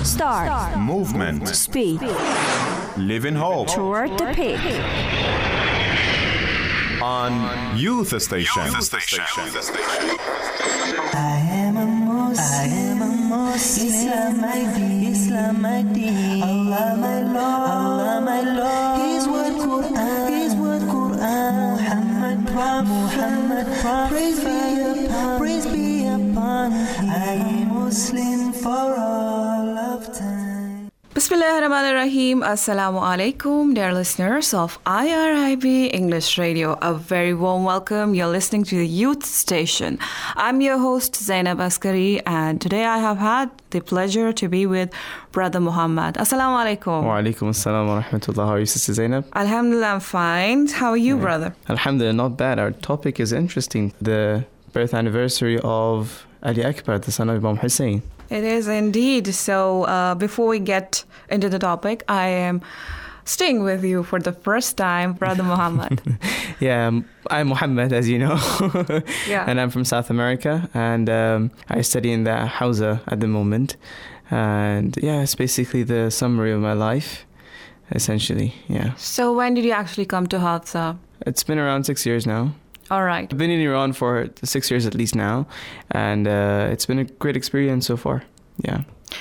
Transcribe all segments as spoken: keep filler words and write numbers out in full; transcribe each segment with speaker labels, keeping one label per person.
Speaker 1: Start.
Speaker 2: Start.
Speaker 1: Movement.
Speaker 2: Speed.
Speaker 1: Live in hope.
Speaker 2: Toward the peak.
Speaker 1: On Youth Station.
Speaker 3: I am a Muslim, I am a Muslim. Islam my deen, Islam my deen. Allah my Lord, Allah my Lord. His word Quran, His word Quran. Muhammad Prophet, Muhammad Prophet. Praise be upon, praise be upon him. I am Muslim for all of time.
Speaker 4: Bismillahirrahmanirrahim. Assalamu alaikum, dear listeners of I R I B English Radio. A very warm welcome. You're listening to the Youth Station. I'm your host, Zainab Askari, and today I have had the pleasure to be with Brother Muhammad. Assalamu alaikum.
Speaker 5: Wa alaikum assalam wa rahmatullah. How are you, Sister Zainab?
Speaker 4: Alhamdulillah, I'm fine. How are you, yeah. brother?
Speaker 5: Alhamdulillah, not bad. Our topic is interesting. The birth anniversary of Ali Akbar, the son of Imam Hussein.
Speaker 4: It is indeed. So uh, before we get into the topic, I am staying with you for the first time, Brother Muhammad.
Speaker 5: yeah, I'm Muhammad, as you know.
Speaker 4: yeah.
Speaker 5: And I'm from South America, and um, I study in the Hausa at the moment. And yeah, it's basically the summary of my life, essentially, yeah.
Speaker 4: So when did you actually come to Hausa?
Speaker 5: It's been around six years now.
Speaker 4: All right.
Speaker 5: I've been in Iran for six years at least now, and uh, it's been a great experience so far. Yeah.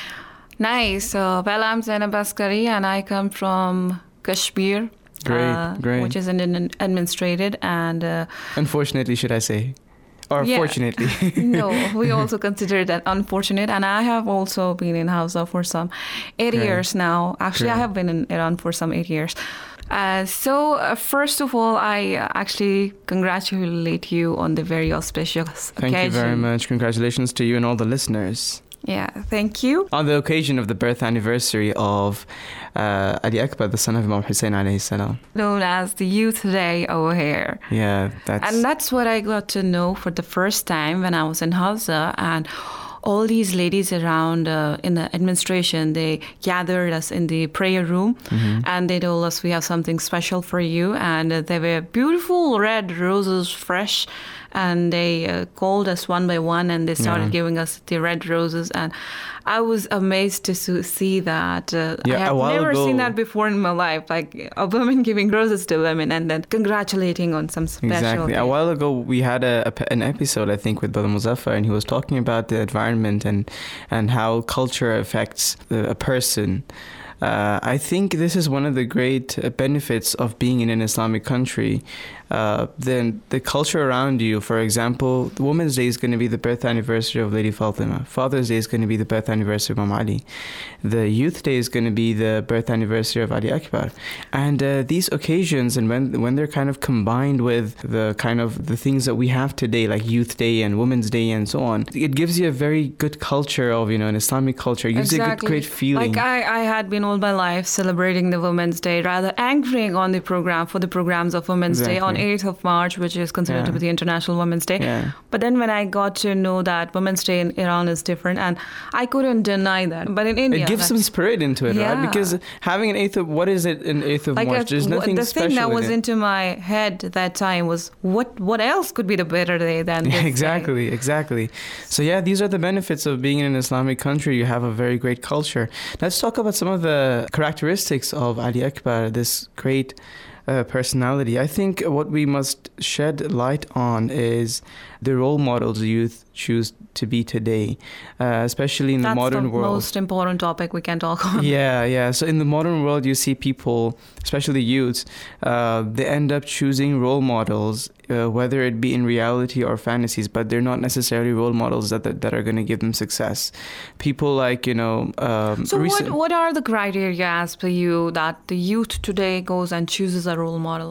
Speaker 4: Nice. So, well, I'm Zainab Askari, and I come from Kashmir.
Speaker 5: Great,
Speaker 4: uh,
Speaker 5: great.
Speaker 4: Which is an administrated and... Uh,
Speaker 5: Unfortunately, should I say? Or
Speaker 4: yeah.
Speaker 5: fortunately?
Speaker 4: No, we also consider that unfortunate. And I have also been in Hausa for some eight great. years now. Actually, great. I have been in Iran for some eight years. Uh, so, uh, first of all, I uh, actually congratulate you on the very auspicious
Speaker 5: Thank
Speaker 4: occasion.
Speaker 5: Thank you very much. Congratulations to you and all the listeners.
Speaker 4: Yeah, thank you.
Speaker 5: On the occasion of the birth anniversary of uh, Ali Akbar, the son of Imam Hussein alayhi salam.
Speaker 4: Known as the Youth Day over here.
Speaker 5: Yeah, that's...
Speaker 4: And that's what I got to know for the first time when I was in Hausa, and all these ladies around uh, in the administration, they gathered us in the prayer room, mm-hmm. and they told us we have something special for you. And uh, there were beautiful red roses, fresh, and they uh, called us one by one, and they started yeah. giving us the red roses. And I was amazed to see that. Uh,
Speaker 5: yeah,
Speaker 4: I have never
Speaker 5: ago,
Speaker 4: seen that before in my life, like a woman giving roses to women and then congratulating on some special
Speaker 5: Exactly.
Speaker 4: thing.
Speaker 5: A while ago, we had a, a, an episode, I think, with Brother Muzaffar, and he was talking about the environment and, and how culture affects a person. Uh, I think this is one of the great benefits of being in an Islamic country. Uh, then the culture around you, for example, the Women's Day is going to be the birth anniversary of Lady Fatima. Father's Day is going to be the birth anniversary of Imam Ali. The Youth Day is going to be the birth anniversary of Ali Akbar. And uh, these occasions, and when when they're kind of combined with the kind of the things that we have today, like Youth Day and Women's Day and so on, it gives you a very good culture of, you know, an Islamic culture. It gives
Speaker 4: exactly.
Speaker 5: you a good, great feeling.
Speaker 4: Like I, I had been all my life celebrating the Women's Day, rather anchoring on the program for the programs of Women's
Speaker 5: exactly.
Speaker 4: Day on eighth of March, which is considered
Speaker 5: yeah.
Speaker 4: to be the International Women's Day.
Speaker 5: Yeah.
Speaker 4: But then when I got to know that Women's Day in Iran is different, and I couldn't deny that. But in India,
Speaker 5: it gives some spirit into it,
Speaker 4: yeah.
Speaker 5: right? Because having an eighth of what is it an eighth of
Speaker 4: like
Speaker 5: March?
Speaker 4: A,
Speaker 5: There's nothing
Speaker 4: the
Speaker 5: special.
Speaker 4: The thing that
Speaker 5: in
Speaker 4: was
Speaker 5: it.
Speaker 4: into my head at that time was what what else could be the better day than
Speaker 5: yeah,
Speaker 4: this
Speaker 5: exactly,
Speaker 4: day?
Speaker 5: exactly. So yeah, these are the benefits of being in an Islamic country. You have a very great culture. Let's talk about some of the characteristics of Ali Akbar, this great Uh, personality. I think what we must shed light on is the role models youth choose to be today, uh, especially in
Speaker 4: That's
Speaker 5: the modern
Speaker 4: the
Speaker 5: world.
Speaker 4: That's the most important topic we can talk on.
Speaker 5: Yeah, yeah. So in the modern world, you see people, especially youths, uh, they end up choosing role models, uh, whether it be in reality or fantasies, but they're not necessarily role models that that, that are going to give them success. People like, you know... Um,
Speaker 4: so
Speaker 5: recent-
Speaker 4: what, what are the criteria as per you that the youth today goes and chooses a role model?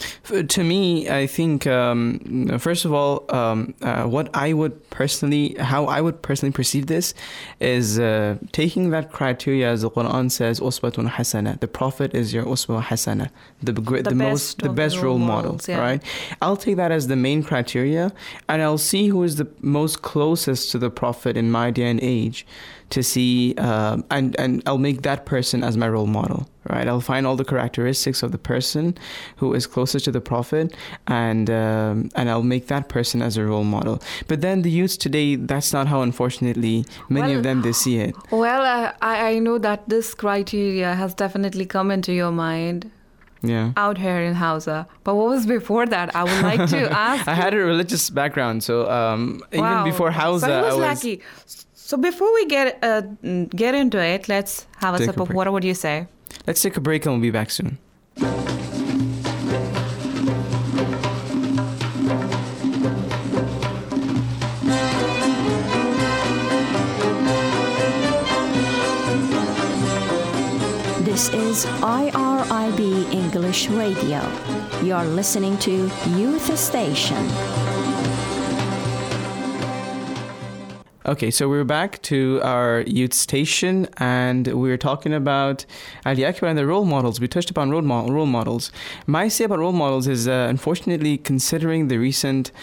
Speaker 5: To me, I think, um, first of all, um, uh, what I would personally, how I would personally perceive this is uh, taking that criteria, as the Quran says, uswatun hasana. The Prophet is your uswa hasana, the, the, the most, the best role model,
Speaker 4: yeah.
Speaker 5: right? I'll take that as the main criteria, and I'll see who is the most closest to the Prophet in my day and age to see, uh, and, and I'll make that person as my role model. right? I'll find all the characteristics of the person who is closest to the Prophet, and um, and I'll make that person as a role model. But then the youths today, that's not how, unfortunately, many
Speaker 4: Well,
Speaker 5: of them, they see it.
Speaker 4: Well, uh, I, I know that this criteria has definitely come into your mind
Speaker 5: Yeah.
Speaker 4: out here in Hausa. But what was before that? I would like to ask.
Speaker 5: I had a religious background, so um, even
Speaker 4: Wow.
Speaker 5: before Hausa,
Speaker 4: so he was
Speaker 5: I was...
Speaker 4: lucky. So before we get uh, get into it, let's have a
Speaker 5: Take
Speaker 4: sip
Speaker 5: a
Speaker 4: of
Speaker 5: break.
Speaker 4: water. What do you say?
Speaker 5: Let's take a break and we'll be back soon.
Speaker 2: This is I R I B English Radio. You're listening to Youth Station.
Speaker 5: Okay, so we're back to our youth station, and we're talking about Ali Akbar and the role models. We touched upon role, mo- role models. My say about role models is, uh, unfortunately, considering the recent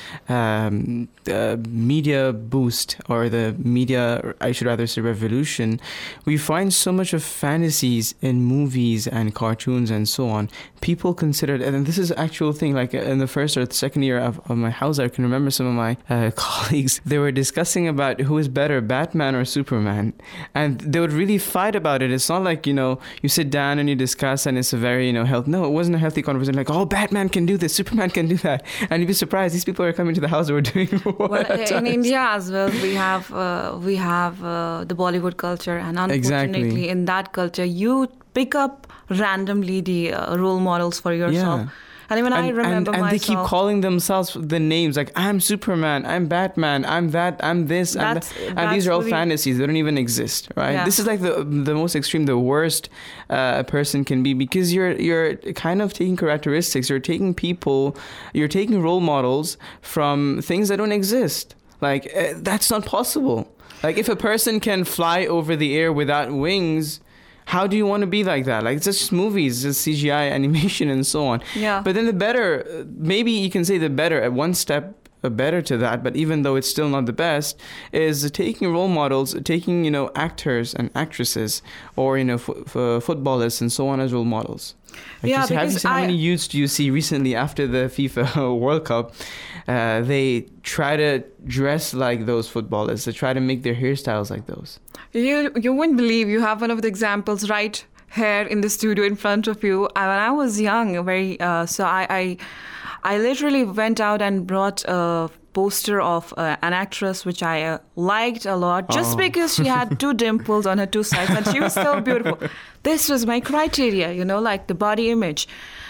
Speaker 5: um, uh, media boost, or the media, I should rather say revolution, we find so much of fantasies in movies and cartoons and so on. People consider, and this is an actual thing, like in the first or the second year of, of my house, I can remember some of my uh, colleagues, they were discussing about who is better, Batman or Superman, and they would really fight about it. It's not like, you know, you sit down and you discuss and it's a very, you know, health. No, it wasn't a healthy conversation. Like, oh, Batman can do this, Superman can do that, and you'd be surprised these people are coming to the house who are doing what
Speaker 4: Well,
Speaker 5: at
Speaker 4: in
Speaker 5: times.
Speaker 4: India as well, we have uh, we have uh, the Bollywood culture, and unfortunately,
Speaker 5: Exactly.
Speaker 4: in that culture, you pick up randomly the uh, role models for yourself.
Speaker 5: Yeah.
Speaker 4: And even I
Speaker 5: And,
Speaker 4: remember
Speaker 5: and, and they
Speaker 4: myself.
Speaker 5: keep calling themselves the names, like, I'm Superman, I'm Batman, I'm that, I'm this, I'm
Speaker 4: That's-
Speaker 5: that. And
Speaker 4: that's
Speaker 5: these are all
Speaker 4: really-
Speaker 5: fantasies. They don't even exist, right?
Speaker 4: Yeah.
Speaker 5: This is like the the most extreme, the worst uh, a person can be, because you're you're kind of taking characteristics, you're taking people, you're taking role models from things that don't exist. Like, uh, that's not possible. Like, if a person can fly over the air without wings, how do you want to be like that? Like, it's just movies, it's C G I animation and so on.
Speaker 4: Yeah.
Speaker 5: But then the better, uh, maybe you can say the better, at one step uh, better to that, but even though it's still not the best, is taking role models, taking, you know, actors and actresses, or, you know, f- f- footballers and so on as role models. Like,
Speaker 4: Yeah,
Speaker 5: you see, have you
Speaker 4: because
Speaker 5: seen how
Speaker 4: I-
Speaker 5: many youths do you see recently after the FIFA World Cup? Uh, they try to dress like those footballers. They try to make their hairstyles like those.
Speaker 4: You you wouldn't believe you have one of the examples right here in the studio in front of you. Uh, When I was young, very uh, so I, I I literally went out and brought a poster of uh, an actress which I uh, liked a lot, just
Speaker 5: Oh.
Speaker 4: because she had two dimples on her two sides and she was so beautiful. This was my criteria, you know, like the body image.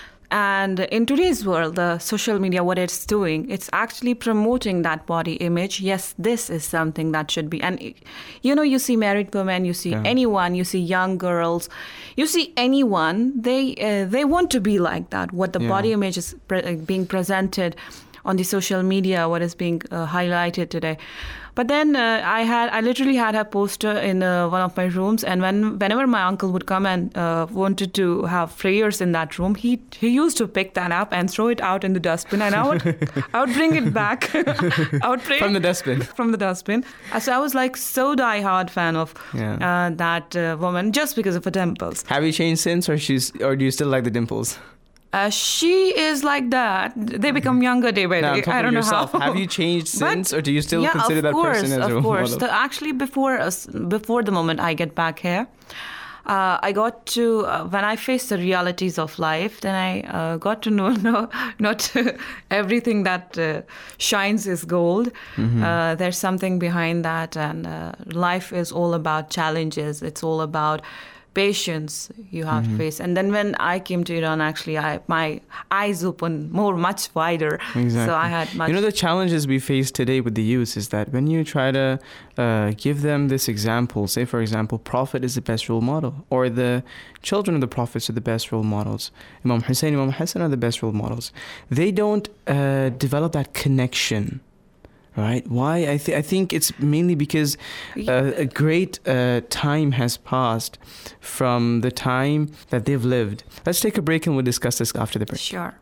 Speaker 4: And in today's world, the social media, what it's doing, it's actually promoting that body image. Yes, this is something that should be. And, you know, you see married women, you see
Speaker 5: Yeah.
Speaker 4: anyone, you see young girls, you see anyone, they uh, they want to be like that. What the
Speaker 5: Yeah.
Speaker 4: body image is pre- uh, being presented on the social media, what is being uh, highlighted today. But then uh, I had, I literally had her poster in uh, one of my rooms, and when whenever my uncle would come and uh, wanted to have prayers in that room, he he used to pick that up and throw it out in the dustbin, and I would I would bring it back. I would pray
Speaker 5: From the dustbin.
Speaker 4: From the dustbin. Uh, So I was like so die-hard fan of
Speaker 5: Yeah.
Speaker 4: uh, that uh, woman just because of her dimples.
Speaker 5: Have you changed since, or she's, or do you still like the dimples?
Speaker 4: Uh, she is like that. They become younger day by
Speaker 5: No, I'm
Speaker 4: day.
Speaker 5: talking
Speaker 4: I don't
Speaker 5: of
Speaker 4: know
Speaker 5: yourself.
Speaker 4: how.
Speaker 5: Have you changed
Speaker 4: But-
Speaker 5: since, or do you still
Speaker 4: yeah,
Speaker 5: consider
Speaker 4: of
Speaker 5: that
Speaker 4: course,
Speaker 5: person as a
Speaker 4: of
Speaker 5: role
Speaker 4: course.
Speaker 5: model?
Speaker 4: The, actually, before us, before the moment I get back here, uh, I got to uh, when I faced the realities of life. Then I uh, got to know no, not everything that uh, shines is gold.
Speaker 5: Mm-hmm.
Speaker 4: Uh, there's something behind that, and uh, life is all about challenges. It's all about patience you have
Speaker 5: Mm-hmm.
Speaker 4: to face. And then when I came to Iran, actually, I my eyes opened more, much wider.
Speaker 5: Exactly.
Speaker 4: So I had much.
Speaker 5: You know, the challenges we face today with the youth is that when you try to uh, give them this example, say, for example, Prophet is the best role model, or the children of the Prophets are the best role models, Imam Hussein, Imam Hassan are the best role models, they don't uh, develop that connection. Right? Why? I, th- I think it's mainly because uh, a great uh, time has passed from the time that they've lived. Let's take a break and we'll discuss this after the break.
Speaker 4: Sure.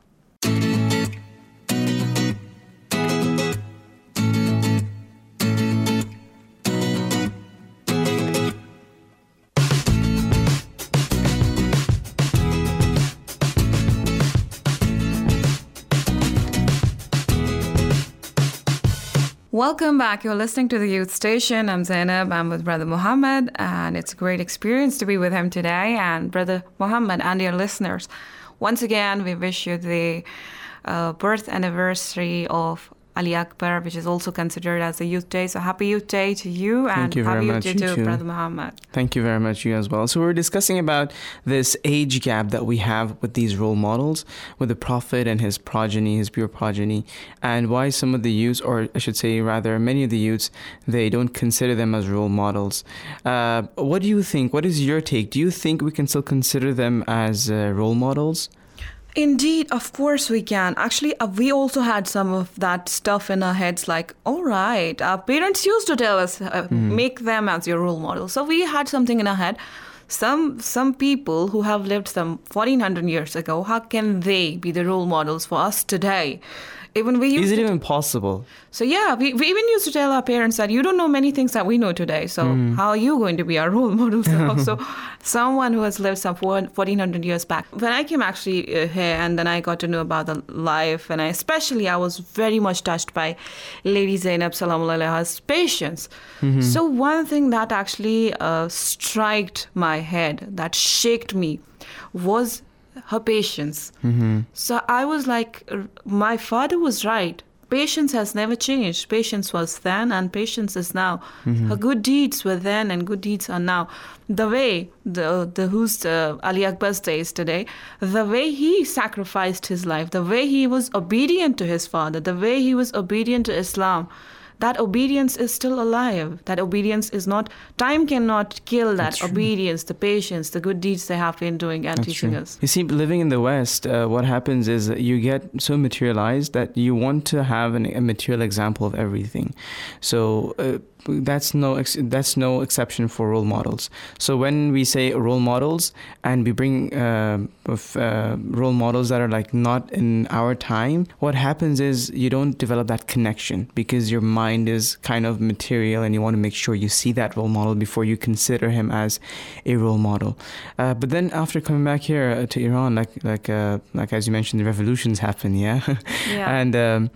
Speaker 4: Welcome back. You're listening to the Youth Station. I'm Zainab. I'm with Brother Muhammad, and it's a great experience to be with him today. And Brother Muhammad and your listeners, once again, we wish you the uh, birth anniversary of Ali Akbar, which is also considered as the Youth Day. So happy Youth Day to you, and
Speaker 5: Thank you very
Speaker 4: happy
Speaker 5: much.
Speaker 4: Youth Day
Speaker 5: You
Speaker 4: to
Speaker 5: too.
Speaker 4: Brother Muhammad.
Speaker 5: Thank you very much, you as well. So we're discussing about this age gap that we have with these role models, with the Prophet and his progeny, his pure progeny, and why some of the youths, or I should say rather many of the youths, they don't consider them as role models. Uh, what do you think? What is your take? Do you think we can still consider them as uh, role models?
Speaker 4: Indeed, of course we can. Actually, uh, we also had some of that stuff in our heads like, all right, our parents used to tell us, uh,
Speaker 5: Mm.
Speaker 4: make them as your role model. So we had something in our head. Some some people who have lived some fourteen hundred years ago, how can they be the role models for us today? Even we used
Speaker 5: Is it
Speaker 4: to
Speaker 5: even possible?
Speaker 4: So yeah, we, we even used to tell our parents that you don't know many things that we know today. So
Speaker 5: Mm.
Speaker 4: how are you going to be our role model? So, so someone who has lived some fourteen hundred years back. When I came actually uh, here and then I got to know about the life, and I especially I was very much touched by Lady Zainab Salamu Alaiha's patience.
Speaker 5: Mm-hmm.
Speaker 4: So one thing that actually uh, striked my head, that shaked me, was her patience.
Speaker 5: Mm-hmm.
Speaker 4: So I was like, uh, my father was right. Patience has never changed. Patience was then and patience is now.
Speaker 5: Mm-hmm.
Speaker 4: Her good deeds were then and good deeds are now. The way, the, the who's uh, Ali Akbar's day is today, the way he sacrificed his life, the way he was obedient to his father, the way he was obedient to Islam, that obedience is still alive. That obedience is not, time cannot kill that
Speaker 5: That's true.
Speaker 4: obedience, the patience, the good deeds they have been doing and
Speaker 5: That's
Speaker 4: teaching
Speaker 5: true.
Speaker 4: us.
Speaker 5: You see, living in the West, uh, what happens is that you get so materialized that you want to have an, a material example of everything. So uh, that's no ex- that's no exception for role models. So when we say role models and we bring uh, of, uh, role models that are like not in our time, what happens is you don't develop that connection because your mind is kind of material and you want to make sure you see that role model before you consider him as a role model. Uh, but then after coming back here uh, to Iran, like like uh, like as you mentioned, the revolutions happen, yeah,
Speaker 4: Yeah.
Speaker 5: and um,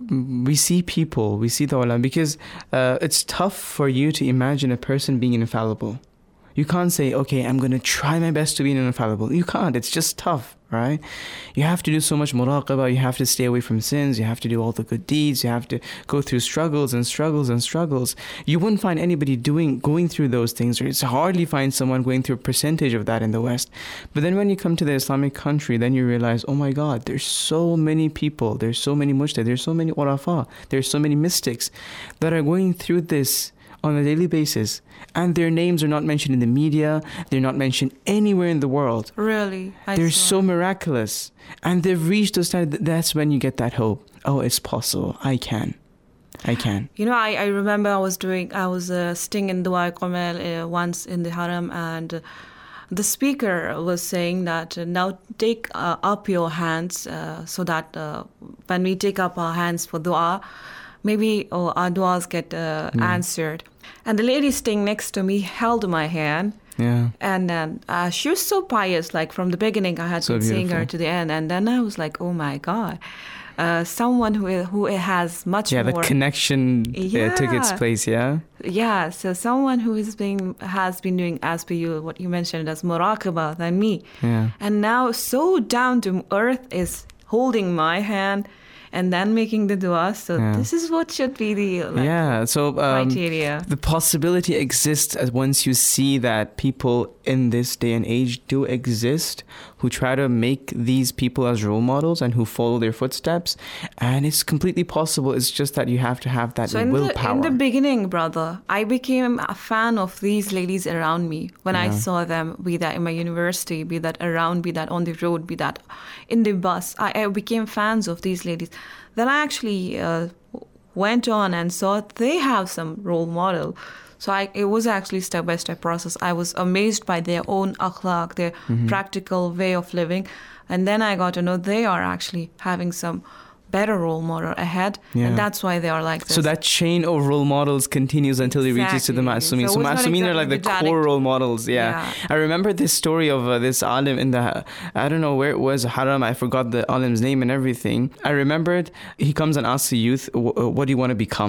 Speaker 5: we see people, we see the ulama, because uh, it's tough for you to imagine a person being infallible. You can't say, okay, I'm going to try my best to be infallible. You can't. It's just tough, right? You have to do so much muraqabah. You have to stay away from sins. You have to do all the good deeds. You have to go through struggles and struggles and struggles. You wouldn't find anybody doing going through those things. Or it's hardly find someone going through a percentage of that in the West. But then when you come to the Islamic country, then you realize, oh my God, there's so many people. There's so many mujtahid. There's so many urafa. There's so many mystics that are going through this on a daily basis, and their names are not mentioned in the media, they're not mentioned anywhere in the world.
Speaker 4: Really? I
Speaker 5: They're
Speaker 4: saw.
Speaker 5: so miraculous, and they've reached those standards. That's when you get that hope. Oh, it's possible. I can. I can.
Speaker 4: You know, I, I remember I was doing, I was uh, sitting in Dua Qamel uh, once in the Haram, and uh, the speaker was saying that uh, now take uh, up your hands uh, so that uh, when we take up our hands for dua, maybe oh, our duas get uh,
Speaker 5: Mm.
Speaker 4: answered. And the lady sitting next to me held my hand.
Speaker 5: Yeah.
Speaker 4: And then uh, she was so pious, like from the beginning I had
Speaker 5: So
Speaker 4: been seeing her
Speaker 5: beautiful.
Speaker 4: to the end. And then I was like, oh my God, uh, someone who who has much
Speaker 5: Yeah,
Speaker 4: more.
Speaker 5: that connection uh, took its
Speaker 4: Yeah.
Speaker 5: place, yeah?
Speaker 4: Yeah, so someone who is being has been doing, as per you, what you mentioned as muraqabah than me.
Speaker 5: Yeah.
Speaker 4: And now so down to earth is holding my hand and then making the dua. So
Speaker 5: Yeah.
Speaker 4: this is what should be the like,
Speaker 5: Yeah, so um,
Speaker 4: criteria.
Speaker 5: the possibility exists as once you see that people in this day and age do exist who try to make these people as role models and who follow their footsteps, and it's completely possible. It's just that you have to have that
Speaker 4: So in the,
Speaker 5: willpower.
Speaker 4: in the beginning, brother, I became a fan of these ladies around me when I
Speaker 5: Yeah.
Speaker 4: saw them, be that in my university, be that around, be that on the road, be that in the bus. I, I became fans of these ladies. Then I actually uh, went on and saw they have some role model. So I, it was actually step-by-step process. I was amazed by their own akhlaq, their
Speaker 5: Mm-hmm.
Speaker 4: practical way of living. And then I got to know they are actually having some better role model ahead.
Speaker 5: Yeah.
Speaker 4: And that's why they are like this.
Speaker 5: So that chain of role models continues until it reaches to the
Speaker 4: Exactly.
Speaker 5: Ma'asumin.
Speaker 4: So
Speaker 5: So,
Speaker 4: it was not
Speaker 5: Ma'asumin are like the
Speaker 4: exactly
Speaker 5: core
Speaker 4: the
Speaker 5: role models. Yeah.
Speaker 4: Yeah.
Speaker 5: I remember this story of uh, this alim in the, I don't know where it was, Haram. I forgot the alim's name and everything. I remembered he comes and asks the youth, "Wh- uh, what do you want to become?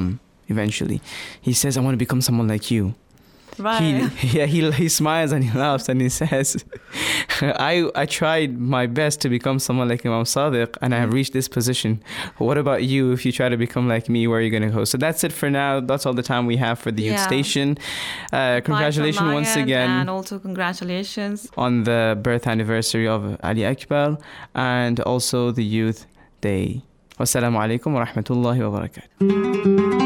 Speaker 5: eventually. He says, I want to become someone like you.
Speaker 4: Right.
Speaker 5: He, yeah, he he smiles and he laughs and he says, I I tried my best to become someone like Imam Sadiq and I have reached this position. What about you? If you try to become like me, where are you going to go? So that's it for now. That's all the time we have for the Youth
Speaker 4: Yeah.
Speaker 5: Station. Uh, congratulations once again.
Speaker 4: And also congratulations
Speaker 5: On the birth anniversary of Ali Akbar and also the Youth Day. Wassalamu alaikum wa rahmatullahi wa barakatuh.